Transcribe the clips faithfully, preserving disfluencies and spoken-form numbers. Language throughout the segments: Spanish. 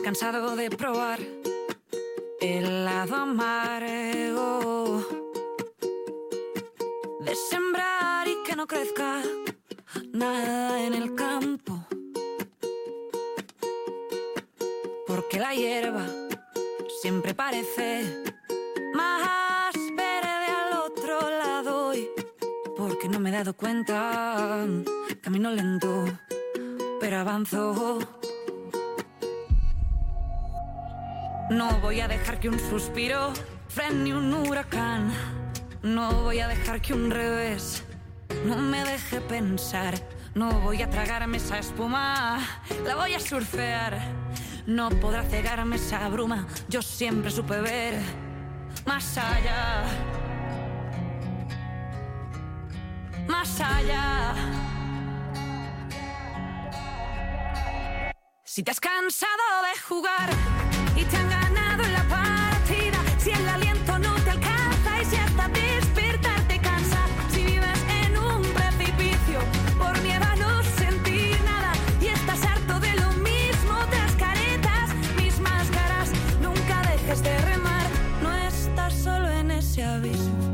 cansado de probar el lado amargo de sembrar y que no crezca nada en el campo, porque la hierba siempre parece más verde al otro lado y porque no me he dado cuenta, camino lento pero avanzo. No voy a dejar que un suspiro frene un huracán. No voy a dejar que un revés no me deje pensar. No voy a tragarme esa espuma, la voy a surfear. No podrá cegarme esa bruma, yo siempre supe ver más allá. Más allá. Si te has cansado de jugar y te han ganado en la partida, si el aliento no te alcanza y si hasta despertar te cansa, si vives en un precipicio por miedo a no sentir nada y estás harto de lo mismo, tras caretas, mismas caras, nunca dejes de remar, no estás solo en ese abismo.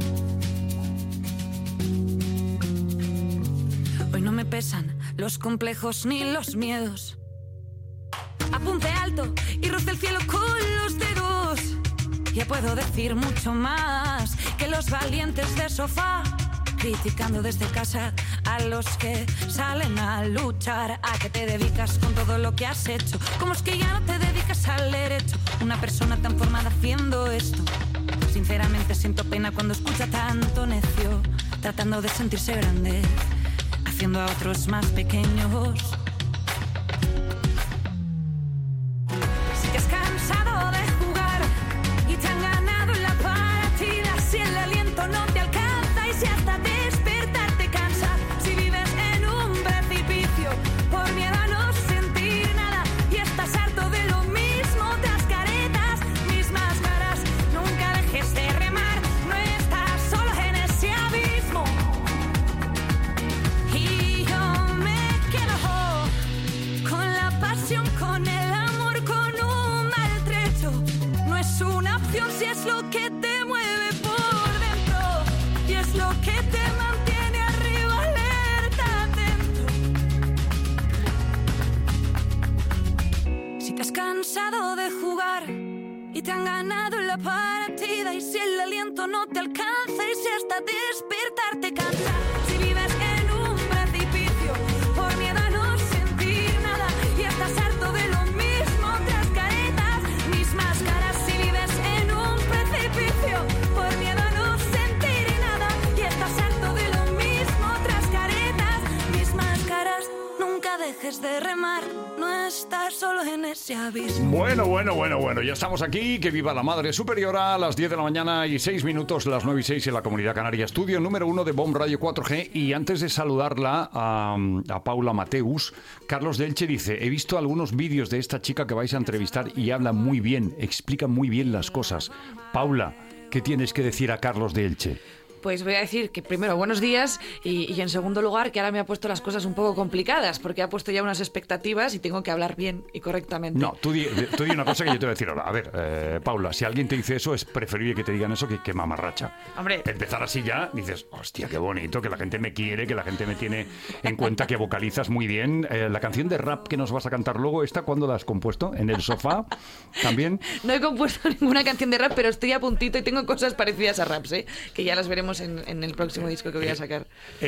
Hoy no me pesan los complejos ni los miedos. Apunte alto y roce el cielo con los dedos. Ya puedo decir mucho más que los valientes de sofá, criticando desde casa a los que salen a luchar. ¿A qué te dedicas con todo lo que has hecho? ¿Cómo es que ya no te dedicas al derecho? Una persona tan formada haciendo esto. Sinceramente siento pena cuando escucho a tanto necio, tratando de sentirse grande, haciendo a otros más pequeños. Si el aliento no te alcanza y si hasta despertar te cansa, si vives en un precipicio por miedo a no sentir nada y estás harto de lo mismo, tras caretas, mismas caras, nunca dejes de remar, no estás solo en ese abismo. Y yo me quedo con la pasión, con el amor, con un maltrecho. No es una opción si es lo que te mueve lo que te mantiene arriba, alerta, atento. Si te has cansado de jugar y te han ganado en la partida, y si el aliento no te alcanza y si hasta despertar te cansa, si vives en un precipicio por miedo a no sentir nada y estás harto de lo mismo, tras caretas, mismas caras, si vives en un precipicio por miedo a no sentir nada y estás harto de lo mismo, tras caretas, mismas caras, nunca dejes de remar, no estás solo en ese abismo. Bueno, bueno, bueno, bueno, ya estamos aquí, que viva la Madre Superiora, a las diez de la mañana y seis minutos, las nueve y seis en la Comunidad Canaria, estudio número uno de Bomb Radio cuatro G, y antes de saludarla a, a Paula Mateus, Carlos de Elche dice, he visto algunos vídeos de esta chica que vais a entrevistar y habla muy bien, explica muy bien las cosas. Paula, ¿qué tienes que decir a Carlos de Elche? Pues voy a decir que primero buenos días y, y en segundo lugar que ahora me ha puesto las cosas un poco complicadas porque ha puesto ya unas expectativas y tengo que hablar bien y correctamente. No, tú di, tú di una cosa que yo te voy a decir ahora. A ver, eh, Paula, si alguien te dice eso es preferible que te digan eso que, que mamarracha. Hombre. Empezar así ya, dices, hostia, qué bonito, que la gente me quiere, que la gente me tiene en cuenta, que vocalizas muy bien. Eh, la canción de rap que nos vas a cantar luego, ¿esta cuándo la has compuesto? ¿En el sofá? ¿También? No he compuesto ninguna canción de rap, pero estoy a puntito y tengo cosas parecidas a raps, ¿eh? Que ya las veremos En, en el próximo disco que voy a sacar.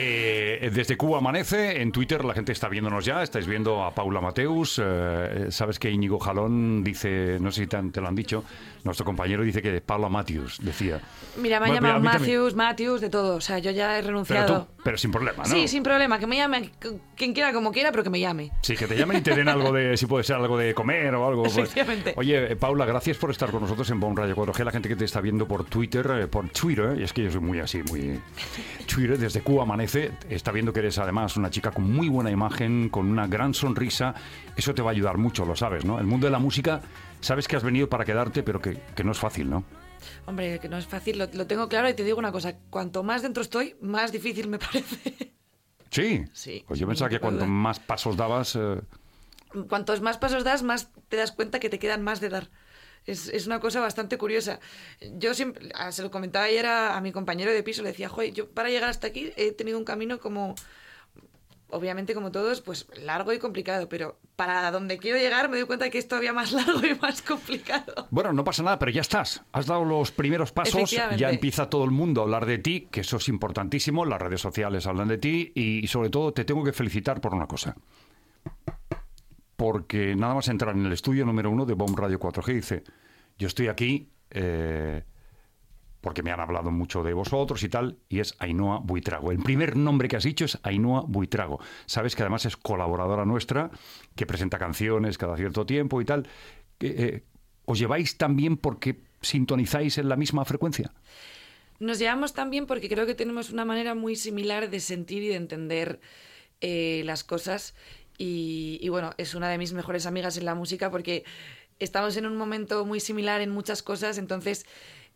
Eh, desde Cuba Amanece, en Twitter la gente está viéndonos ya, estáis viendo a Paula Mateus, eh, sabes que Íñigo Jalón dice, no sé si te, te lo han dicho, nuestro compañero dice que Paula Mateus, decía. Mira, me han bueno, llamado Matthews, Matthews, de todo, o sea, yo ya he renunciado. Pero, tú, pero sin problema, ¿no? Sí, sin problema, que me llame quien quiera como quiera, pero que me llame. Sí, que te llamen y te den algo de, si puede ser algo de comer o algo. Efectivamente. Oye, Paula, gracias por estar con nosotros en Bomb Radio cuatro G, la gente que te está viendo por Twitter, eh, por Twitter, y es que yo soy muy así, muy... Twitter, desde Cuba Amanece, está viendo que eres además una chica con muy buena imagen, con una gran sonrisa. Eso te va a ayudar mucho, lo sabes, ¿no? El mundo de la música, sabes que has venido para quedarte, pero que, que no es fácil, ¿no? Hombre, que no es fácil, lo, lo tengo claro, y te digo una cosa, cuanto más dentro estoy, más difícil me parece. ¿Sí? Sí. Pues yo pensaba que cuanto más pasos dabas... Eh... cuantos más pasos das, más te das cuenta que te quedan más de dar. Es, es una cosa bastante curiosa. Yo siempre, se lo comentaba ayer a, a mi compañero de piso, le decía, joder, yo para llegar hasta aquí he tenido un camino como... Obviamente, como todos, pues largo y complicado, pero para donde quiero llegar me doy cuenta que es todavía más largo y más complicado. Bueno, no pasa nada, pero ya estás. Has dado los primeros pasos, ya empieza todo el mundo a hablar de ti, que eso es importantísimo, las redes sociales hablan de ti y, y sobre todo te tengo que felicitar por una cosa. Porque nada más entrar en el estudio número uno de Bomb Radio cuatro G, dice, yo estoy aquí... Eh, porque me han hablado mucho de vosotros y tal, y es Ainhoa Buitrago. El primer nombre que has dicho es Ainhoa Buitrago. Sabes que además es colaboradora nuestra, que presenta canciones cada cierto tiempo y tal. Eh, ¿Os lleváis también porque sintonizáis en la misma frecuencia? Nos llevamos también porque creo que tenemos una manera muy similar de sentir y de entender eh, las cosas. Y, y bueno, es una de mis mejores amigas en la música porque estamos en un momento muy similar en muchas cosas, entonces...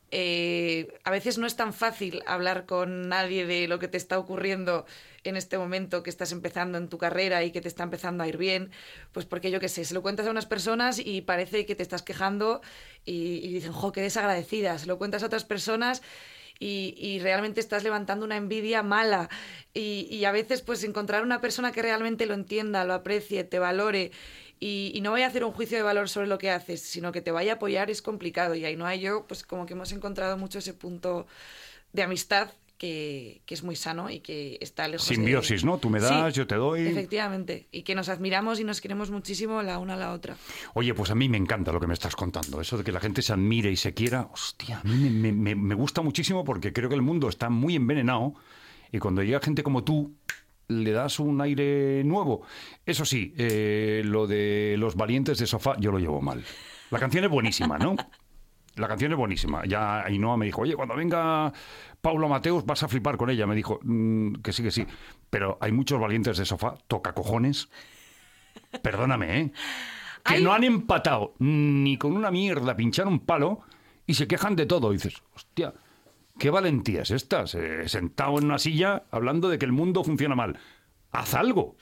Eh, a veces no es tan fácil hablar con nadie de lo que te está ocurriendo en este momento que estás empezando en tu carrera y que te está empezando a ir bien, pues porque yo qué sé, se lo cuentas a unas personas y parece que te estás quejando y, y dicen, jo, qué desagradecida, se lo cuentas a otras personas y, y realmente estás levantando una envidia mala y, y a veces pues encontrar una persona que realmente lo entienda, lo aprecie, te valore y, y no vaya a hacer un juicio de valor sobre lo que haces, sino que te vaya a apoyar es complicado y Ainhoa y yo pues como que hemos encontrado mucho ese punto de amistad que, que es muy sano y que está lejos de... Simbiosis, ¿no? Tú me das, sí, yo te doy... Efectivamente, y que nos admiramos y nos queremos muchísimo la una a la otra. Oye, pues a mí me encanta lo que me estás contando, eso de que la gente se admire y se quiera, hostia, a mí me, me, me gusta muchísimo porque creo que el mundo está muy envenenado y cuando llega gente como tú le das un aire nuevo. Eso sí, eh, lo de los valientes de sofá yo lo llevo mal. La canción es buenísima, ¿no? La canción es buenísima. Ya Ainhoa me dijo, oye, cuando venga Paula Mateus vas a flipar con ella. Me dijo, mmm, que sí, que sí. Pero hay muchos valientes de sofá, toca cojones. Perdóname, ¿eh? Que Ay. no han empatado ni con una mierda, pinchar un palo y se quejan de todo. Y dices, hostia, qué valentía es esta. Eh, sentado en una silla hablando de que el mundo funciona mal. Haz algo.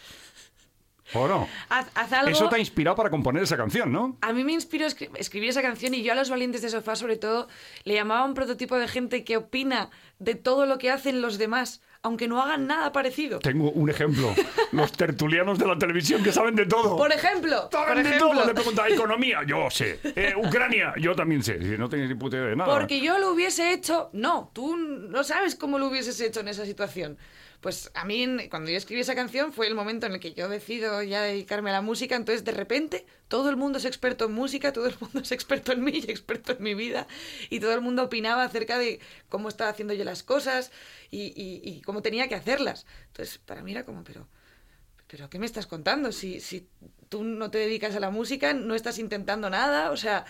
¿O no? Haz, haz algo. Eso te ha inspirado para componer esa canción, ¿no? A mí me inspiró escri- escribir esa canción y yo a los valientes de sofá, sobre todo, le llamaba un prototipo de gente que opina de todo lo que hacen los demás, aunque no hagan nada parecido. Tengo un ejemplo. Los tertulianos de la televisión que saben de todo. Por ejemplo. Saben por de ejemplo. todo. Le preguntan, economía, yo sé. Eh, Ucrania, yo también sé. No tengo ni puta idea de nada. Porque yo lo hubiese hecho... No, tú no sabes cómo lo hubieses hecho en esa situación. Pues a mí, cuando yo escribí esa canción, fue el momento en el que yo decido ya dedicarme a la música. Entonces, de repente, todo el mundo es experto en música, todo el mundo es experto en mí y experto en mi vida. Y todo el mundo opinaba acerca de cómo estaba haciendo yo las cosas y, y, y cómo tenía que hacerlas. Entonces, para mí era como, pero... ¿Pero qué me estás contando? Si, si tú no te dedicas a la música, no estás intentando nada, o sea...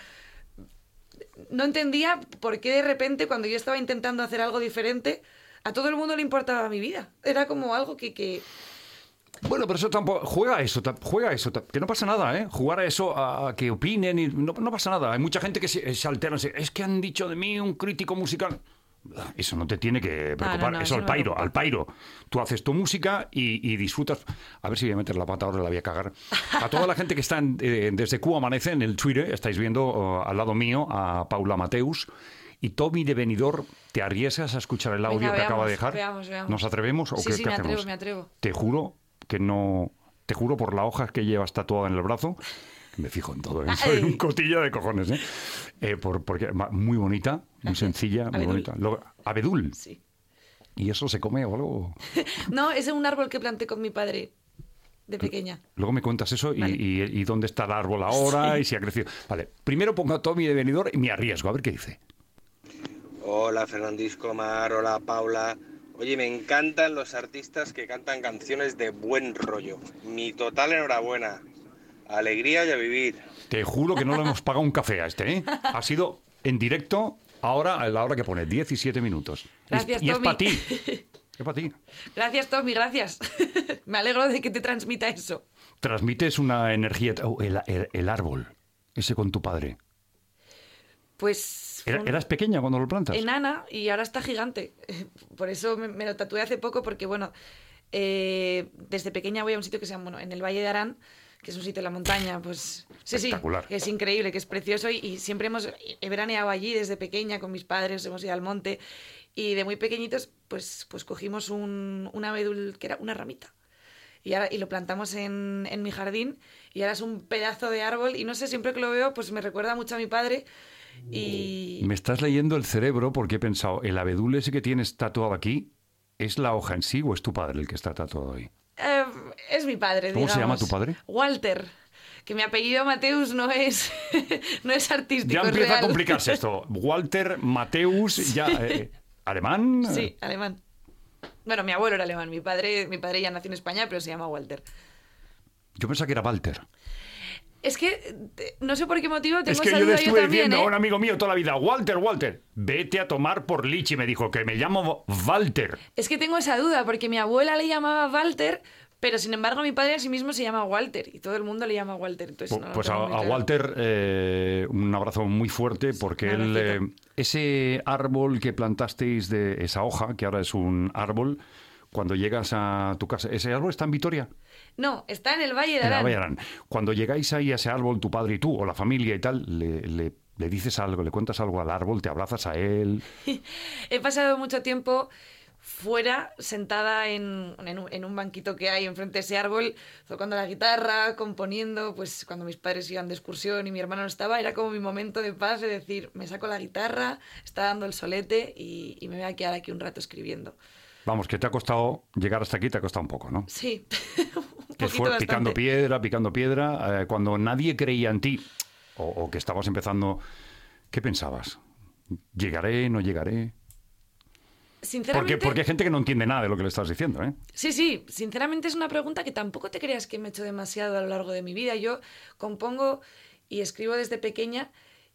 No entendía por qué de repente, cuando yo estaba intentando hacer algo diferente... A todo el mundo le importaba mi vida. Era como algo que... que... Bueno, pero eso tampoco... Juega a eso, juega a eso. Que no pasa nada, ¿eh? Jugar a eso, a, a que opinen y... No, no pasa nada. Hay mucha gente que se, se altera. Se, es que han dicho de mí un crítico musical. Eso no te tiene que preocupar. No, no, no, eso eso al pairo, no al pairo. Tú haces tu música y, y disfrutas... A ver si voy a meter la pata, ahora la voy a cagar. A toda la gente que está en, eh, desde Cuba Amanece en el Twitter, estáis viendo uh, al lado mío a Paula Mateus... Y Tommy de Benidorm, ¿te arriesgas a escuchar el audio Venga, que veamos, acaba de dejar? Veamos, veamos. ¿Nos atrevemos o sí, qué, sí, qué me hacemos? atrevo, me atrevo. Te juro que no... Te juro por la hoja que llevas tatuada en el brazo, que me fijo en todo, ¿eh? Soy un cotilla de cojones, ¿eh? eh por, porque muy bonita, muy sencilla, muy Abedul. bonita. Lo, abedul. Sí. ¿Y eso se come o algo? No, ese es un árbol que planté con mi padre de pequeña. Luego me cuentas eso y, Vale. y, y dónde está el árbol ahora Sí. y si ha crecido. Vale, primero pongo a Tommy de Benidorm y me arriesgo, a ver qué dice. Hola Fernandisco Mar, hola Paula. Oye, me encantan los artistas que cantan canciones de buen rollo. Mi total enhorabuena. Alegría y a vivir. Te juro que no le hemos pagado un café a este, ¿eh? Ha sido en directo, ahora a la hora que pone, diecisiete minutos. Gracias, y, y es Tommy. para ti. Es para ti. Gracias, Tommy, gracias. Me alegro de que te transmita eso. Transmites una energía... Oh, el, el, el árbol, ese con tu padre. Pues... ¿Era, ¿Eras pequeña cuando lo plantas? Enana y ahora está gigante. Por eso me, me lo tatué hace poco porque, bueno, eh, desde pequeña voy a un sitio que se llama, bueno, en el Valle de Arán, que es un sitio en la montaña, pues sí, sí, espectacular. que es increíble, que es precioso y, y siempre hemos he veraneado allí desde pequeña con mis padres, hemos ido al monte y de muy pequeñitos pues, pues cogimos un, un abedul que era una ramita y, ahora, y lo plantamos en, en mi jardín y ahora es un pedazo de árbol y no sé, siempre que lo veo pues me recuerda mucho a mi padre y... Me estás leyendo el cerebro porque he pensado, el abedul ese que tienes tatuado aquí, ¿es la hoja en sí o es tu padre el que está tatuado ahí? Eh, es mi padre, ¿Cómo digamos. se llama tu padre? Walter. Que mi apellido Mateus no es, no es artístico, Ya es empieza real. a complicarse esto. Walter Mateus, ya eh, ¿alemán? Sí, alemán. Bueno, mi abuelo era alemán, mi padre, mi padre ya nació en España, pero se llama Walter. Yo pensaba que era Walter. Es que eh, no sé por qué motivo tengo Es que esa yo le duda estuve también, diciendo ¿eh? a un amigo mío toda la vida, Walter, Walter, vete a tomar por Lichi. Me dijo que me llamo Walter. Es que tengo esa duda, porque mi abuela le llamaba Walter, pero sin embargo mi padre a sí mismo se llama Walter, y todo el mundo le llama Walter. Entonces, Pu- no lo Pues a, tengo muy a claro. Walter eh, un abrazo muy fuerte porque un él, eh, abracito. ese árbol que plantasteis de esa hoja, que ahora es un árbol, cuando llegas a tu casa, ¿ese árbol está en Vitoria? No, está en el Valle de En Arán. Abayarán. Cuando llegáis ahí a ese árbol, tu padre y tú, o la familia y tal, le, le, le dices algo, le cuentas algo al árbol, te abrazas a él. He pasado mucho tiempo fuera, sentada en, en, un, en un banquito que hay enfrente de ese árbol, tocando la guitarra, componiendo, pues cuando mis padres iban de excursión y mi hermano no estaba, era como mi momento de paz, de decir, me saco la guitarra, está dando el solete y, y me voy a quedar aquí un rato escribiendo. Vamos, que te ha costado llegar hasta aquí, te ha costado un poco, ¿no? Sí, un Que poquito fue bastante. picando piedra, picando piedra. Eh, cuando nadie creía en ti, o, o que estabas empezando, ¿qué pensabas? ¿Llegaré, no llegaré? Sinceramente, Porque, porque hay gente que no entiende nada de lo que le estás diciendo, ¿eh? sí, sí, sinceramente es una pregunta que tampoco te creas que me he hecho demasiado a lo largo de mi vida. Yo compongo y escribo desde pequeña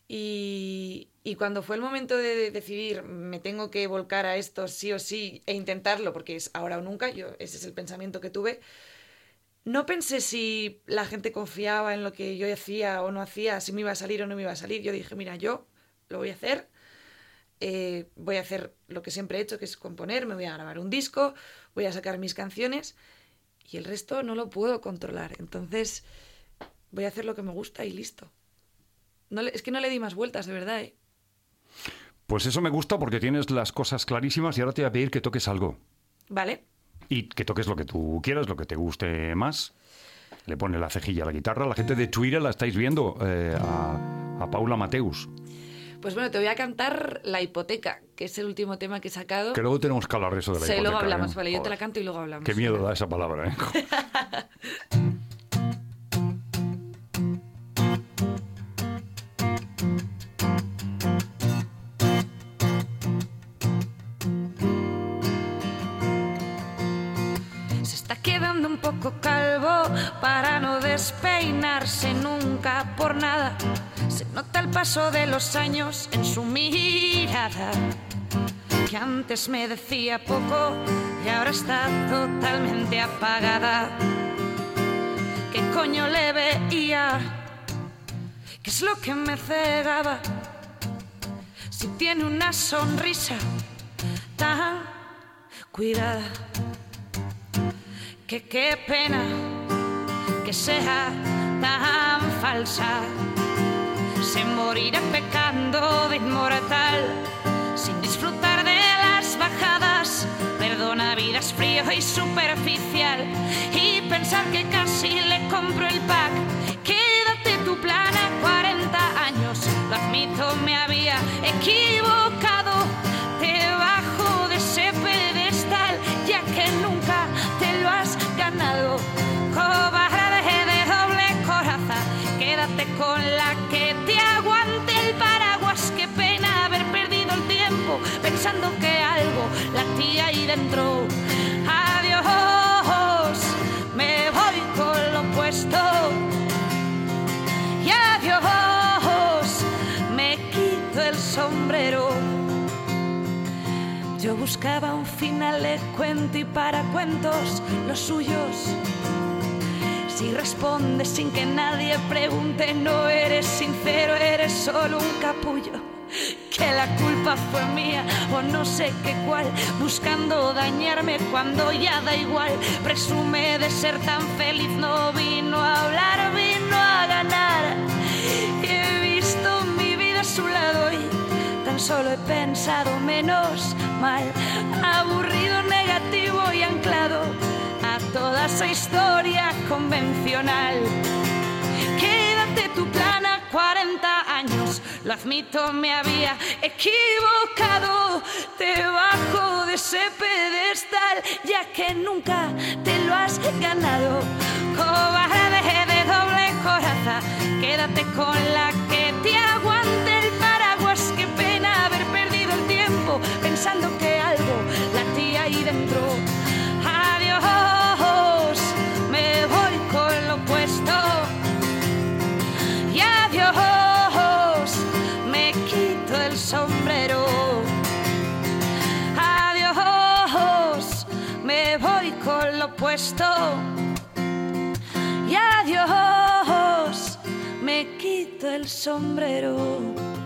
y, y cuando fue el momento de, de decidir me tengo que volcar a esto sí o sí e intentarlo porque es ahora o nunca, yo, ese es el pensamiento que tuve, no pensé si la gente confiaba en lo que yo hacía o no hacía, si me iba a salir o no me iba a salir. Yo dije, mira, yo lo voy a hacer. Eh, voy a hacer lo que siempre he hecho, que es componer, me voy a grabar un disco, voy a sacar mis canciones y el resto no lo puedo controlar. Entonces voy a hacer lo que me gusta y listo. No le, es que no le di más vueltas, de verdad, ¿eh? Pues eso me gusta porque tienes las cosas clarísimas y ahora te voy a pedir que toques algo. ¿Vale? Y que toques lo que tú quieras, lo que te guste más. Le pone la cejilla a la guitarra. La gente de Twitter la estáis viendo, eh, a, a Paula Mateus. Pues bueno, te voy a cantar La hipoteca, que es el último tema que he sacado. Que luego tenemos que hablar de eso de la Sí, hipoteca. luego hablamos, ¿eh? vale, yo te Joder. la canto y luego hablamos. Qué miedo da esa palabra, ¿eh? Se está quedando un poco calvo para no despeinarse nunca por nada. Se nota el paso de los años en su mirada, que antes me decía poco y ahora está totalmente apagada. ¿Qué coño le veía? ¿Qué es lo que me cegaba? Si tiene una sonrisa tan cuidada, que qué pena que sea tan falsa. Se morirá pecando de inmortal, sin disfrutar de las bajadas. Perdona, vida es frío y superficial, y pensar que casi le compro el pack. Quédate tu plan a cuarenta años, lo admito, me había equivocado. Te bajo de ese pedestal, ya que nunca te lo has ganado. Cobarde de doble coraza, quédate con la que te aguante el paraguas. Qué pena haber perdido el tiempo pensando que algo latía ahí dentro. Adiós, me voy con lo opuesto. Y adiós, me quito el sombrero. Yo buscaba un final de cuento y para cuentos los suyos. Si respondes sin que nadie pregunte, no eres sincero, eres solo un capullo. Que la culpa fue mía o no sé qué cuál, buscando dañarme cuando ya da igual. Presume de ser tan feliz, no vino a hablar he pensado menos mal, aburrido, negativo y anclado a toda esa historia convencional. Quédate tu plan a cuarenta años, lo admito, me había equivocado. Te bajo de ese pedestal, ya que nunca te lo has ganado. Cobarde de doble coraza, quédate con la que te aguante el paraguas. Qué pena haber perdido el tiempo pensando que algo latía ahí dentro. Adiós, me voy con lo opuesto. Y adiós, me quito el sombrero. Adiós, me voy con lo opuesto. Y adiós, me quito el sombrero.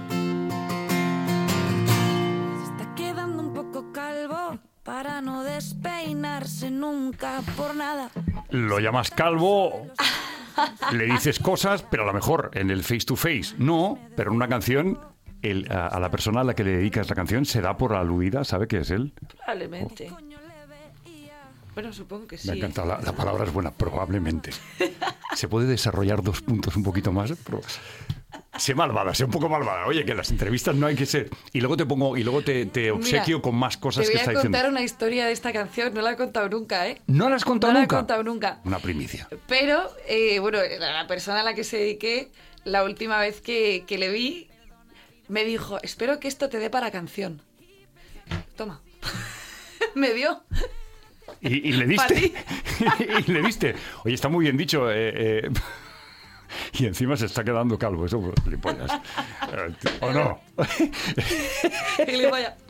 Se está quedando un poco calvo para no despeinarse nunca por nada. Lo llamas calvo, le dices cosas, pero a lo mejor en el face to face no, pero en una canción el, a, a la persona a la que le dedicas la canción se da por aludida, sabe que es él. Probablemente. Bueno, supongo que sí. Me encanta, la, la palabra es buena, probablemente. ¿Se puede desarrollar dos puntos un poquito más? Pero, sé malvada, sé un poco malvada. Oye, que en las entrevistas no hay que ser... Y luego te pongo, y luego te, te obsequio Mira, con más cosas que está diciendo. Te voy a contar una historia de esta canción, no la he contado nunca, ¿eh? ¿No la has contado no nunca? No la he contado nunca. Una primicia. Pero, eh, bueno, la persona a la que se dediqué, la última vez que, que le vi, me dijo, espero que esto te dé para canción. Toma. Me dio... ¿Y, y le diste? ¿Y le diste? Oye, está muy bien dicho. Eh, eh, y encima se está quedando calvo. Eso, gilipollas. ¿O no? Gilipollas.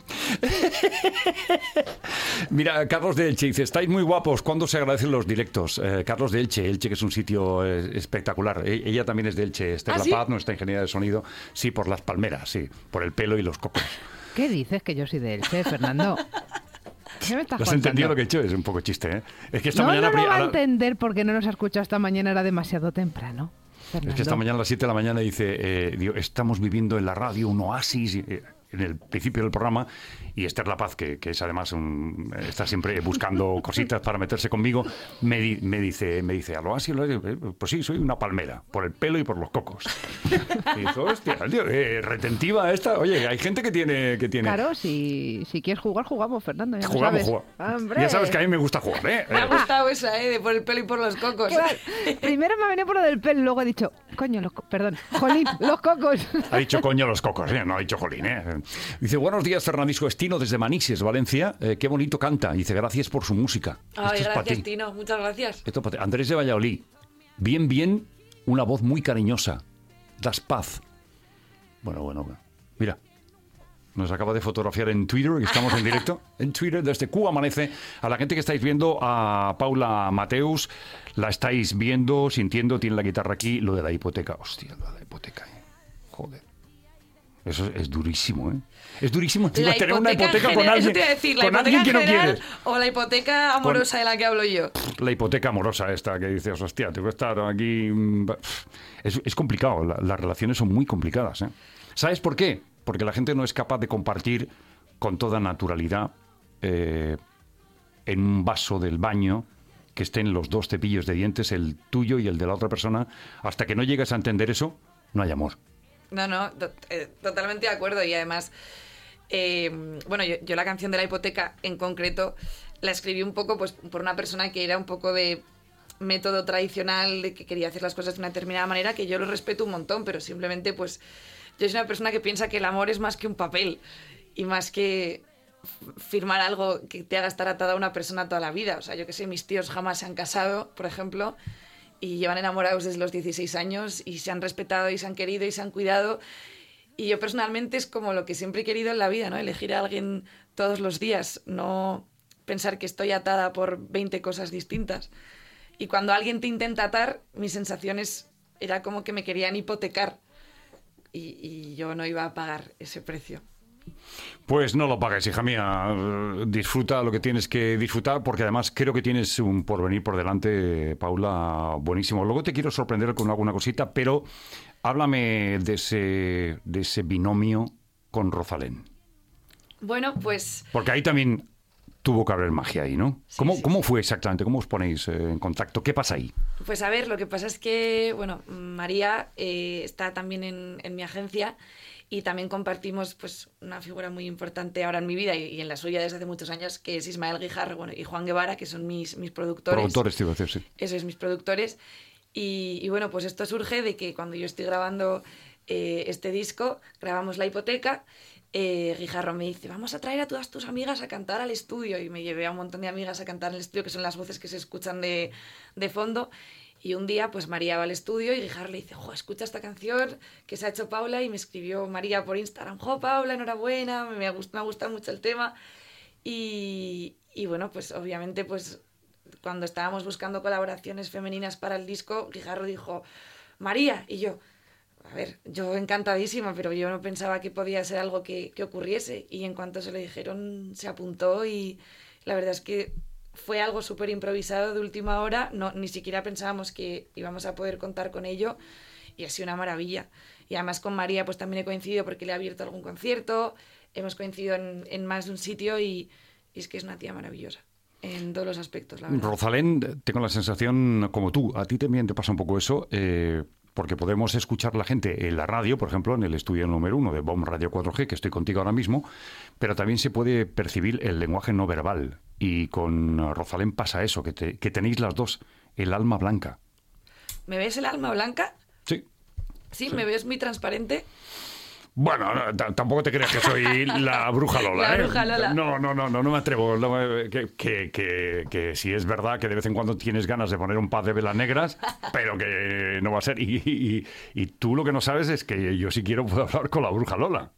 Mira, Carlos de Elche dice, estáis muy guapos, ¿cuándo se agradecen los directos? Eh, Carlos de Elche, Elche que es un sitio eh, espectacular. E- ella también es de Elche, Esther ¿Ah, La sí? Paz, nuestra ingeniera de sonido. Sí, por las palmeras, sí, por el pelo y los cocos. ¿Qué dices que yo soy de Elche, Fernando? ¿Qué me estás ¿Lo has contando? entendido lo que he hecho? Es un poco chiste, ¿eh? Es que esta No, mañana... no lo va a la- entender porque no nos ha escuchado esta mañana, era demasiado temprano. Fernando. Es que esta mañana a las siete de la mañana dice, eh, digo, estamos viviendo en la radio un oasis, eh, en el principio del programa, y Esther La Paz, que, que es además un, está siempre buscando cositas para meterse conmigo, me, di- me dice, me dice, al oasis, al oasis, eh, pues sí, soy una palmera, por el pelo y por los cocos. Y digo, hostia, tío, eh, retentiva esta, oye, hay gente que tiene... Que tiene Claro, si, si quieres jugar, jugamos, Fernando. Ya lo Jugamos, sabes. jugamos. ¡Hombre! Ya sabes que a mí me gusta jugar, ¿eh? Me ha Eh, gustado esa, ¿eh? De por el pelo y por los cocos. Claro, primero me ha venido por lo del pelo, luego he dicho, coño, los co- perdón, jolín, los cocos. Ha dicho coño los cocos, ¿eh? No ha dicho jolín, ¿eh? Dice, buenos días, Fernandisco Estino, desde Manises, Valencia. Eh, qué bonito canta. Dice, gracias por su música. Ay, Esto es pa' gracias, ti. Tino. Muchas gracias. Esto es pa' ti. Andrés de Valladolid. Bien, bien, una voz muy cariñosa. Das paz. Bueno, bueno, bueno. Mira. Nos acaba de fotografiar en Twitter, que estamos en directo. En Twitter, desde Cuba Amanece. A la gente que estáis viendo, a Paula Mateus, la estáis viendo, sintiendo, tiene la guitarra aquí. Lo de la hipoteca. Hostia, lo de la hipoteca, ¿eh? Joder. Eso es, es durísimo, ¿eh? Es durísimo encima La tener una hipoteca hipoteca en con general- alguien, eso te iba a decir, la con hipoteca alguien que en no general quieres. o la hipoteca amorosa de la que hablo yo. La hipoteca amorosa esta que dices, hostia, tengo que estar aquí... mm, Es, es complicado, la- las relaciones son muy complicadas, ¿eh? ¿Sabes por qué? Porque la gente no es capaz de compartir con toda naturalidad eh, en un vaso del baño que estén los dos cepillos de dientes, el tuyo y el de la otra persona. Hasta que no llegas a entender eso, no hay amor. No, no, to- eh, totalmente de acuerdo. Y además, eh, bueno, yo, yo la canción de la hipoteca en concreto la escribí un poco pues por una persona que era un poco de método tradicional, de que quería hacer las cosas de una determinada manera, que yo lo respeto un montón, pero simplemente pues yo soy una persona que piensa que el amor es más que un papel y más que f- firmar algo que te haga estar atada a una persona toda la vida. O sea, yo que sé, mis tíos jamás se han casado, por ejemplo, y llevan enamorados desde los dieciséis años y se han respetado y se han querido y se han cuidado. Y yo personalmente es como lo que siempre he querido en la vida, ¿no? Elegir a alguien todos los días, no pensar que estoy atada por veinte cosas distintas. Y cuando alguien te intenta atar, mis sensaciones era como que me querían hipotecar y, y yo no iba a pagar ese precio. Pues no lo pagues, hija mía. Eh, Disfruta lo que tienes que disfrutar, porque además creo que tienes un porvenir por delante, Paula, buenísimo. Luego te quiero sorprender con alguna cosita, pero háblame de ese, de ese binomio con Rosalén. Bueno, pues... Porque ahí también tuvo que haber magia ahí, ¿no? Sí, ¿Cómo, sí, ¿Cómo sí. fue exactamente? ¿Cómo os ponéis eh, en contacto? ¿Qué pasa ahí? Pues a ver, lo que pasa es que, bueno, María eh, está también en, en mi agencia y también compartimos pues una figura muy importante ahora en mi vida y, y en la suya desde hace muchos años, que es Ismael Guijarro, bueno, y Juan Guevara, que son mis, mis productores. Productores, te iba a decir, sí. Eso es, mis productores. Y, y bueno, pues esto surge de que cuando yo estoy grabando eh, este disco, grabamos La Hipoteca, eh, Guijarro me dice, vamos a traer a todas tus amigas a cantar al estudio. Y me llevé a un montón de amigas a cantar en el estudio, que son las voces que se escuchan de, de fondo. Y un día, pues María va al estudio y Guijarro le dice, jo, escucha esta canción que se ha hecho Paula. Y me escribió María por Instagram, jo, Paula, enhorabuena, me ha, gust- me ha gustado mucho el tema. Y, y bueno, pues obviamente, pues cuando estábamos buscando colaboraciones femeninas para el disco, Guijarro dijo, María, y yo, a ver, yo encantadísima, pero yo no pensaba que podía ser algo que, que ocurriese. Y en cuanto se lo dijeron, se apuntó y la verdad es que fue algo súper improvisado de última hora, no, ni siquiera pensábamos que íbamos a poder contar con ello y ha sido una maravilla. Y además con María pues también he coincidido porque le he abierto algún concierto, hemos coincidido en, en más de un sitio y, y es que es una tía maravillosa en todos los aspectos, la verdad. Rosalén, tengo la sensación, como tú, a ti también te pasa un poco eso, eh, porque podemos escuchar la gente en la radio, por ejemplo, en el estudio número uno de Bomb Radio cuatro G, que estoy contigo ahora mismo, pero también se puede percibir el lenguaje no verbal. Y con Rosalén pasa eso, que, te, que tenéis las dos el alma blanca. ¿Me ves el alma blanca? Sí. Sí, Sí. ¿me ves muy transparente? Bueno, no, t- tampoco te creas que soy la bruja Lola. La ¿eh? bruja Lola. No, no, no, no, no me atrevo. No, eh, que, que, que, que si es verdad que de vez en cuando tienes ganas de poner un par de velas negras, pero que no va a ser. Y, y, y tú lo que no sabes es que yo si quiero puedo hablar con la bruja Lola.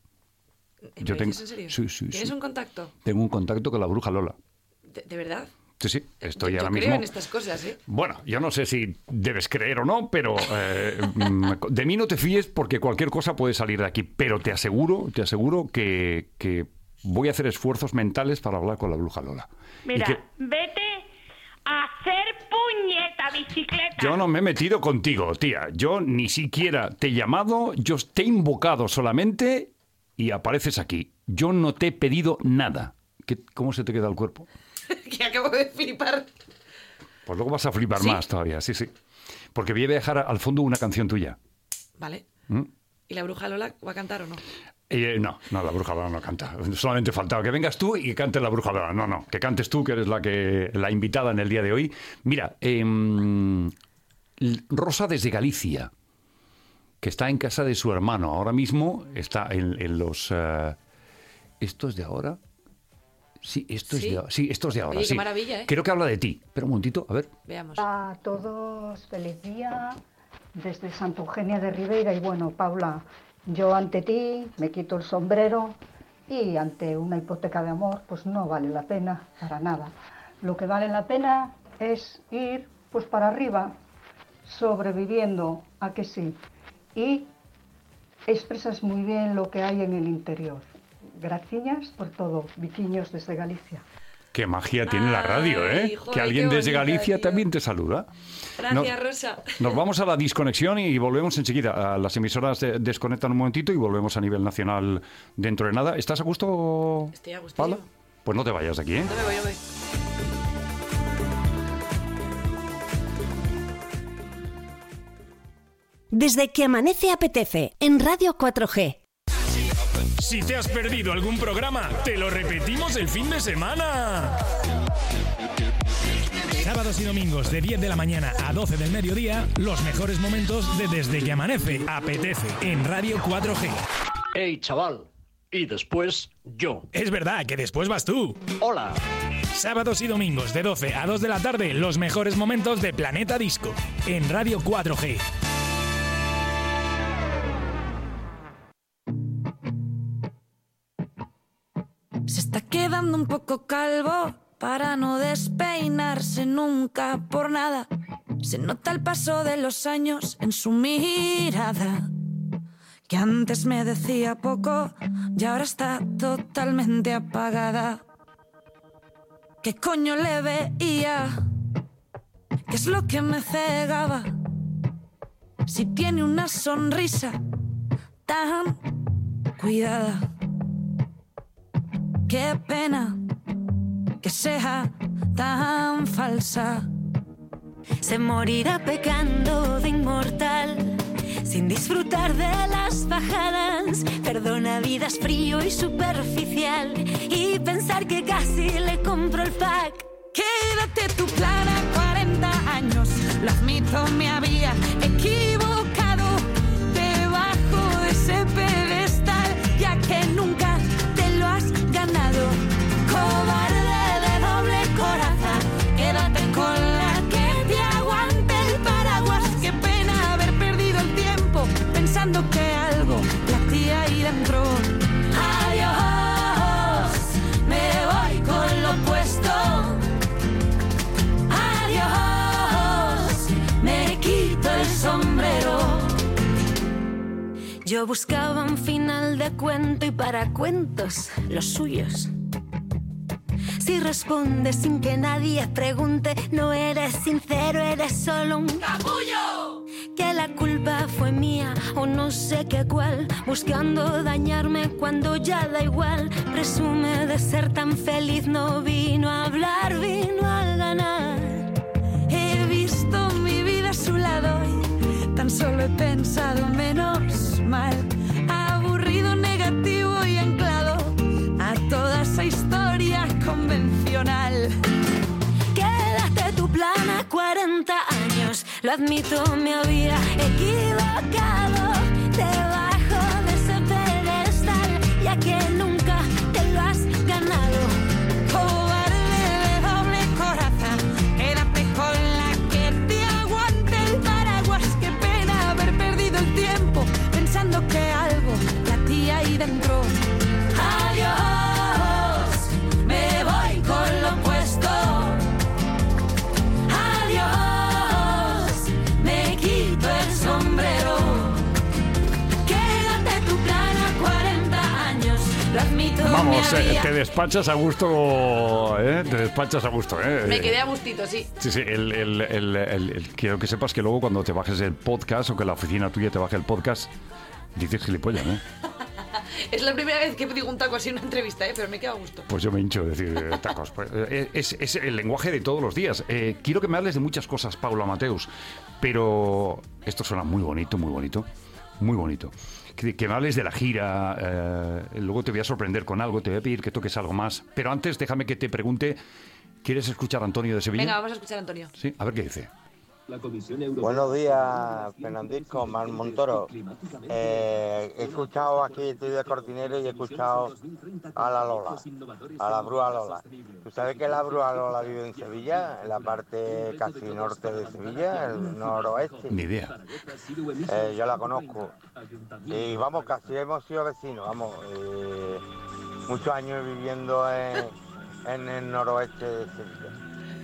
¿Me Yo dices tengo- en serio? sí, sí, ¿Tienes sí. un contacto? Tengo un contacto con la bruja Lola. ¿De, de verdad? Sí, sí, estoy yo, ahora yo mismo. creo en estas cosas, ¿eh? Bueno, yo no sé si debes creer o no, pero eh, mm, de mí no te fíes porque cualquier cosa puede salir de aquí. Pero te aseguro, te aseguro que, que voy a hacer esfuerzos mentales para hablar con la bruja Lola. Y Mira, que vete a hacer puñeta bicicleta. yo no me he metido contigo, tía. Yo ni siquiera te he llamado, yo te he invocado solamente y apareces aquí. Yo no te he pedido nada. ¿Qué- ¿Cómo se te queda el cuerpo? Que acabo de flipar. Pues luego vas a flipar ¿Sí? más todavía, sí, sí. Porque voy a dejar al fondo una canción tuya. Vale. ¿Mm? ¿Y la bruja Lola va a cantar o no? Eh, no, no, la bruja Lola no canta. Solamente faltaba que vengas tú y que cante la bruja Lola. No, no, que cantes tú, que eres la que la invitada en el día de hoy. Mira, em, Rosa desde Galicia, que está en casa de su hermano. Ahora mismo está en, en los... eh, ¿Esto es de ahora? Sí, esto ¿Sí? es de ahora. Sí, esto es de ahora. Oye, qué sí. maravilla, ¿eh? Creo que habla de ti. Pero un momentito, a ver. Veamos. A todos, feliz día desde Santa Eugenia de Ribeira. Y bueno, Paula, yo ante ti me quito el sombrero y ante una hipoteca de amor, pues no vale la pena para nada. Lo que vale la pena es ir pues para arriba, sobreviviendo, a que sí. Y expresas muy bien lo que hay en el interior. Gracias por todo, Viquiños desde Galicia. Qué magia tiene la radio, ¿eh? Ay, joder, que alguien qué desde bonita, Galicia tío. también te saluda. Gracias, No- Rosa. Nos vamos a la desconexión y volvemos enseguida. Las emisoras de- desconectan un momentito y volvemos a nivel nacional dentro de nada. ¿Estás a gusto, Estoy a gusto. Paula? Pues no te vayas de aquí, ¿eh? No me voy, no me voy. Desde que amanece apetece, en Radio cuatro G. Si te has perdido algún programa, te lo repetimos el fin de semana. Sábados y domingos de diez de la mañana a doce del mediodía, los mejores momentos de Desde que amanece apetece en Radio cuatro G. Hey, chaval. Y después, yo. Es verdad que después vas tú. Hola. Sábados y domingos de doce a dos de la tarde, los mejores momentos de Planeta Disco en Radio cuatro G. Se está quedando un poco calvo para no despeinarse nunca por nada. Se nota el paso de los años en su mirada, que antes me decía poco y ahora está totalmente apagada. ¿Qué coño le veía? ¿Qué es lo que me cegaba? Si tiene una sonrisa tan cuidada. Qué pena que sea tan falsa. Se morirá pecando de inmortal, sin disfrutar de las bajadas. Perdona vidas frío y superficial, y pensar que casi le compro el pack. Quédate tu plan a cuarenta años. Lo admito, me había equivocado debajo de ese pedestal, ya que nunca te lo has ganado. Cobarde de doble coraza, quédate con la que te aguante el paraguas. Qué pena haber perdido el tiempo pensando que algo latía ahí dentro. Adiós, me voy con lo opuesto. Adiós, me quito el sombrero. Yo buscaba un final de cuento y para cuentos los suyos. Si respondes sin que nadie pregunte, no eres sincero, eres solo un capullo. Que la culpa fue mía o no sé qué cuál, buscando dañarme cuando ya da igual. Presume de ser tan feliz, no vino a hablar, vino a ganar. He visto mi vida a su lado y tan solo he pensado menos mal. Aburrido, negativo y anclado a toda esa historia convencional. Quédate tu plan a cuarenta años. Lo admito, me había equivocado debajo de ese pedestal, ya que nunca te lo has ganado. Cobarde de doble coraza, quédate con la que te aguante el paraguas. Qué pena haber perdido el tiempo pensando que algo latía ahí dentro. Adiós, me voy con lo opuesto. Adiós, me quito el sombrero. Quédate tu plan a cuarenta años. Lo admito, Vamos, me eh, había... te despachas a gusto, ¿eh? Te despachas a gusto, ¿eh? Me quedé a gustito, sí. Sí, sí, el, el, el, el- el- quiero que sepas que luego cuando te bajes el podcast o que la oficina tuya te baje el podcast, dices gilipollas, ¿eh? Es la primera vez que digo un taco así en una entrevista, ¿eh? Pero me queda a gusto. Pues yo me hincho de decir eh, tacos. Pues, eh, es, es el lenguaje de todos los días. Eh, quiero que me hables de muchas cosas, Paula Mateus, pero esto suena muy bonito, muy bonito, muy bonito. Que, que me hables de la gira, eh, luego te voy a sorprender con algo, te voy a pedir que toques algo más. Pero antes déjame que te pregunte, ¿quieres escuchar a Antonio de Sevilla? Venga, vamos a escuchar a Antonio. Sí, a ver qué dice. Buenos días, Fernandisco, Mar Montoro. Eh, he escuchado aquí, estoy de Cortinero y he escuchado a la Lola, a la Bruja Lola. ¿Tú sabes que la Bruja Lola vive en Sevilla, en la parte casi norte de Sevilla, el noroeste? Ni idea. Eh, yo la conozco. Y vamos, casi hemos sido vecinos, vamos. Eh, muchos años viviendo en, en el noroeste de Sevilla.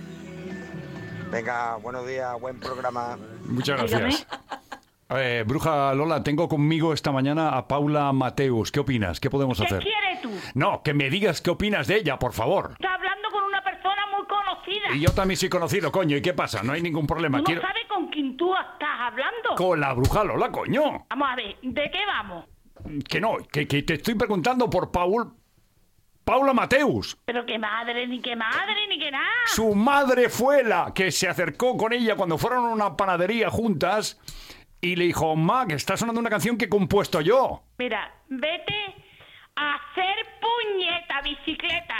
Venga, buenos días, buen programa. Muchas gracias. Eh, Bruja Lola, tengo conmigo esta mañana a Paula Mateus. ¿Qué opinas? ¿Qué podemos ¿Qué hacer? quieres tú? No, que me digas qué opinas de ella, por favor. Estás hablando con una persona muy conocida. Y yo también soy conocido, coño. ¿Y qué pasa? No hay ningún problema. ¿Tú no Quiero... sabes con quién tú estás hablando? Con la Bruja Lola, coño. Vamos a ver, ¿de qué vamos? Que no, que, que te estoy preguntando por Paul... Paula Mateus. Pero qué madre, ni qué madre, ni qué nada. Su madre fue la que se acercó con ella cuando fueron a una panadería juntas y le dijo, ma, que está sonando una canción que he compuesto yo. Mira, vete a hacer puñeta, bicicleta.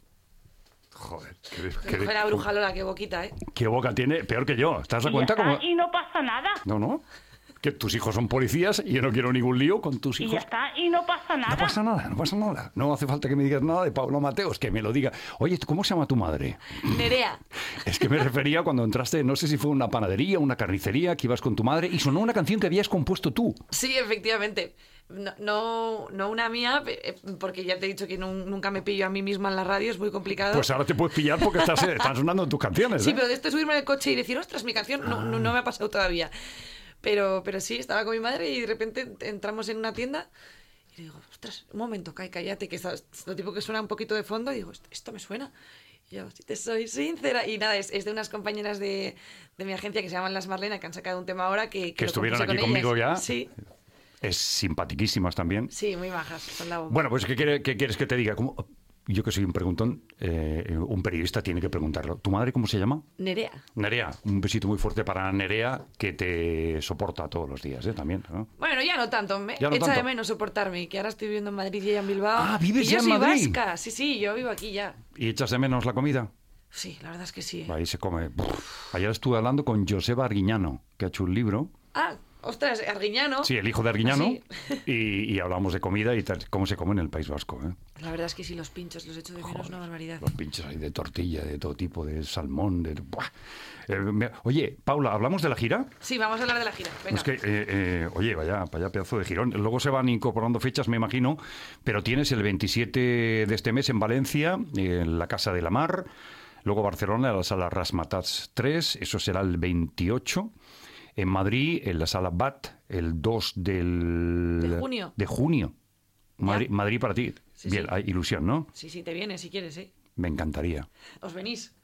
Joder, qué, Que coge la Bruja Lola, qué boquita, ¿eh? qué boca tiene, peor que yo. ¿Te das Y ya cuenta? está, Como... y no pasa nada. No, no. Que tus hijos son policías y yo no quiero ningún lío con tus Y hijos. ya está, y no pasa nada. No pasa nada, no pasa nada. No hace falta que me digas nada de Paula Mateos, que me lo diga. Oye, ¿cómo se llama tu madre? Nerea. Es que me refería cuando entraste, no sé si fue una panadería, una carnicería, que ibas con tu madre y sonó una canción que habías compuesto tú. Sí, efectivamente. No, no, no una mía, eh, porque ya te he dicho que nun- nunca me pillo a mí misma en la radio, es muy complicado. Pues ahora te puedes pillar porque estás, eh, están sonando tus canciones. Sí, ¿eh? pero de esto subirme en el coche y decir, ostras, mi canción no, no, no me ha pasado todavía. Pero, pero sí, estaba con mi madre y de repente entramos en una tienda y digo, ostras, un momento, cá- cállate, que es lo tipo que suena un poquito de fondo y digo, esto, esto me suena. Y yo, si te soy sincera. Y nada, es, es de unas compañeras de, de mi agencia que se llaman Las Marlena, que han sacado un tema ahora que... Que, Que lo estuvieron compuse aquí con conmigo ellas. ya. Sí, Es simpatiquísimas también. sí, muy bajas, son la bomba. Bueno, pues ¿qué, quiere- qué quieres que te diga? ¿Cómo? yo que soy un preguntón, eh, un periodista tiene que preguntarlo. ¿Tu madre cómo se llama? Nerea. Nerea. Un besito muy fuerte para Nerea, que te soporta todos los días, ¿eh? También, ¿no? Bueno, ya no tanto. Me Ya no echa tanto. de menos soportarme, que ahora estoy viviendo en Madrid y ella en Bilbao. Ah, ¿vives y ya yo en soy Madrid? vasca. Sí, sí, yo vivo aquí ya. ¿Y echas de menos la comida? Sí, la verdad es que sí. Ahí se come. Uf. Ayer estuve hablando con Joseba Arguiñano, que ha hecho un libro. Ah, ostras, Arguiñano. Sí, el hijo de Arguiñano. Sí. Y, y hablamos de comida y tal, cómo se come en el País Vasco, ¿eh? La verdad es que sí, los pinchos los echo de menos, una barbaridad. Los pinchos ahí de tortilla, de todo tipo, de salmón, de... ¡Buah! Eh, me- Oye, Paula, ¿hablamos de la gira? Sí, vamos a hablar de la gira. Venga. Es que, eh, eh, oye, vaya, vaya pedazo de girón. Luego se van incorporando fechas, me imagino, pero tienes el veintisiete de este mes en Valencia, en la Casa de la Mar, luego Barcelona, en la Sala Rasmatats tres, eso será el veintiocho, en Madrid, en la Sala B A T, el dos del... De junio. De junio. Madrid, Madrid para ti. Sí, Bien, sí. hay ilusión, ¿no? Sí, sí, te vienes si quieres, ¿eh? Me encantaría. Os venís.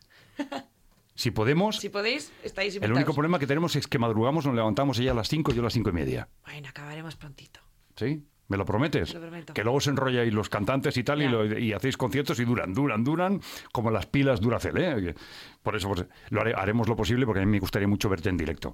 Si podemos, Si podéis, estáis el invitados. único problema que tenemos es que madrugamos, nos levantamos ella a las cinco y yo a las cinco y media. Bueno, acabaremos prontito. ¿Sí? ¿Me lo prometes? Te lo prometo. Que luego se enrolláis los cantantes y tal y, Ya. lo- y hacéis conciertos y duran, duran, duran, como las pilas Duracell, ¿eh? Por eso pues, lo haré- haremos lo posible porque a mí me gustaría mucho verte en directo.